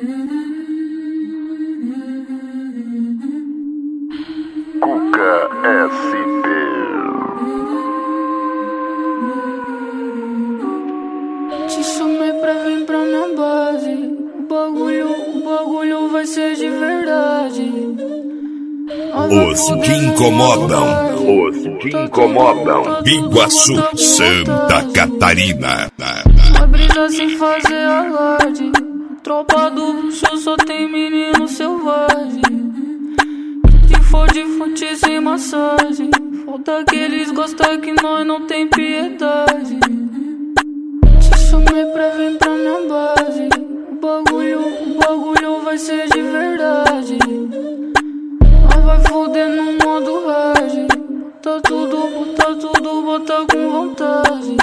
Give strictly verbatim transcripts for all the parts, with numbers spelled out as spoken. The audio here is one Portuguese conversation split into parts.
Cuca S P. Te chamei pra vir pra minha base. O bagulho, o bagulho vai ser de verdade. Os que incomodam, os que incomodam. Biguaçu, Santa Catarina. Uma brisa sem fazer alarde. Tropa do show só tem menino selvagem. Se for de fonte sem massagem, falta que eles gostam que nós não tem piedade. Te chamei pra vir pra minha base. O bagulho, o bagulho vai ser de verdade. Nós vai foder no modo hard. Bota tudo, bota tudo, bota com vontade.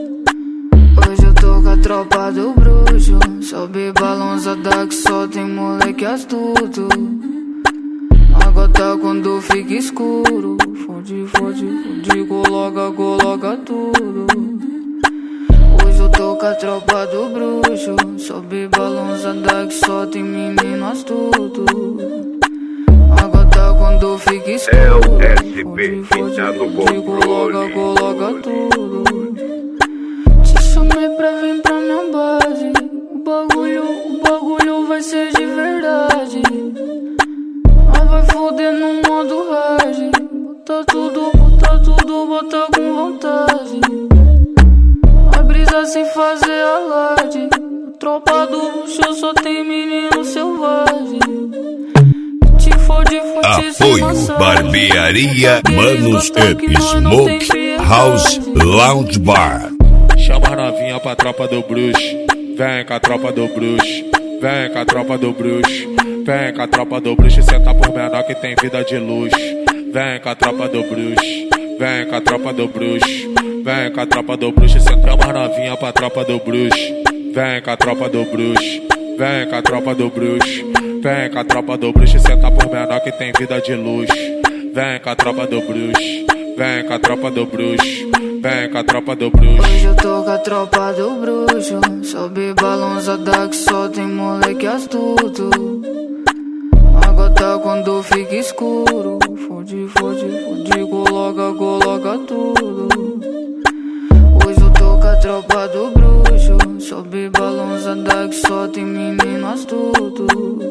Hoje eu tô com a tropa do bruxo. Sobe balançada que só tem moleque astuto. A gota quando fica escuro. Fode, fode, fode, coloca, coloca tudo. Hoje eu tô com a tropa do bruxo. Sobe balançada que só tem menino astuto. A gota quando fica escuro. É o S P, fode, tá no fode, controle. coloca, coloca tudo. Te chamei pra vir pra minha base. O bagulho, o bagulho vai ser de verdade. Nós vai foder no modo hard. Bota tudo, bota tudo, bota com vontade. A brisa sem fazer alarde. Tropa do show só tem menino selvagem. Te fode, fode sem Apoio massagem. Barbearia Manos Up Smoke House Lounge Bar. Chama a novinha pra tropa do bruxo. Vem com a tropa do bruxo. Vem com a tropa do bruxo. Vem com a tropa do bruxo. Senta por menor que tem vida de luxo. Vem com a tropa do bruxo. Vem com a tropa do bruxo. Vem com a tropa do bruxo. Senta mais novinha pra tropa do bruxo. Vem com a tropa do bruxo. Vem com a tropa do bruxo. Vem com a tropa do bruxo. Senta por menor que tem vida de luxo. Vem com a tropa do bruxo. Vem com a tropa do bruxo. Vem com a tropa do bruxo. Hoje eu tô com a tropa do bruxo. Sobe balançada que só tem moleque astuto. A gota quando fica escuro. Fode, fode, fode, coloca, coloca tudo. Hoje eu tô com a tropa do bruxo. Sobe balançada que só tem menino astuto.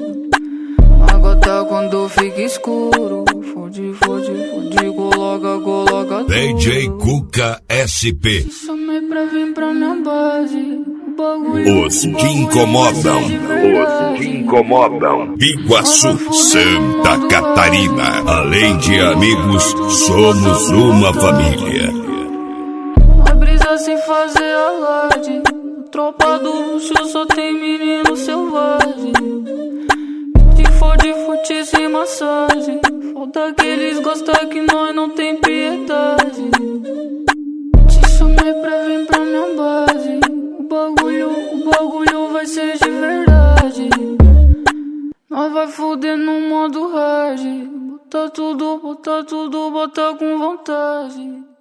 A gota quando fica escuro. Fode, fode, fode, coloca, coloca tudo. D J Cuca S P. Te chamei pra vir pra minha base. O bagulho, Os o que bagulho incomodam, vai ser de verdade. os que incomodam. Biguaçu, Santa Catarina. Além de amigos, somos uma família. A brisa sem fazer alarde. Tropa do luxo só tem menino selvagem. Se for de fute sem massagem, falta que eles gostam que nós não tem piedade. Te chamei pra vir pra minha base. O bagulho, o bagulho vai ser de verdade. Nós vai foder no modo hard. Bota tudo, bota tudo, bota com vontade.